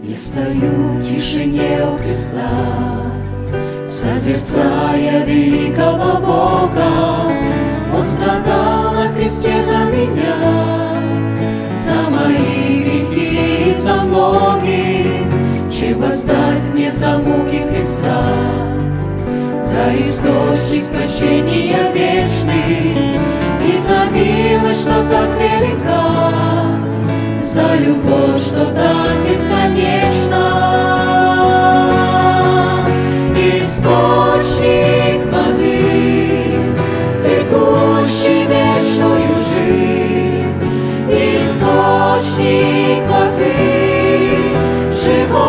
И стою в тишине у креста, созерцая великого Бога. Он страдал на кресте за меня, за мои грехи и за многих, чем воздать мне за муки Христа, за источник прощения вечный и за милость, что так велика, за любовь, что так бесконечна. Источник воды, текущий вечную жизнь, источник воды живой,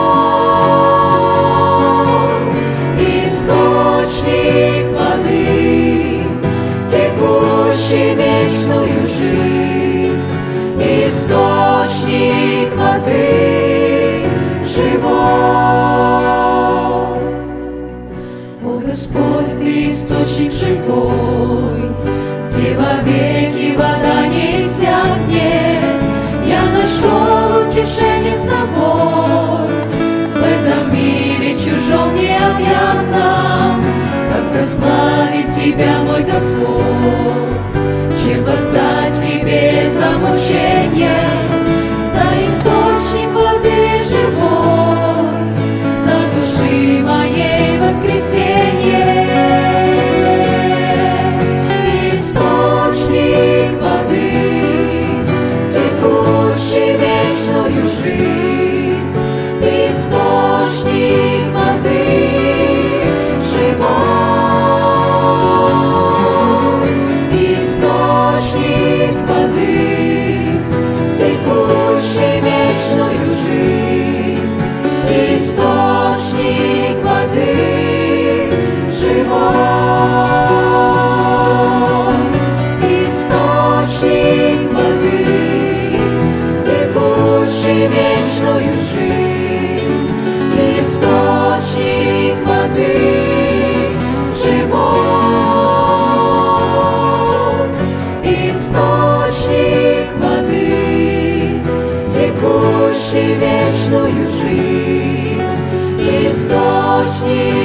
источник воды, текущий вечную жизнь, источник воды живой. О Господь, Ты источник живой, где вовеки вода не иссякнет. Я нашел утешение с Тобой в этом мире чужом необъятном. Как прославить Тебя, мой Господь, чем воздать Тебе за мучение, за источник воды живой, за души моей воскресенье. Источник воды, текущий вечную жизнь, источник воды живой, источник воды, текущий вечную жизнь, источник воды живой, источник воды, текущий вечную жизнь, источник воды живой, источник воды, текущий вечную жизнь, источник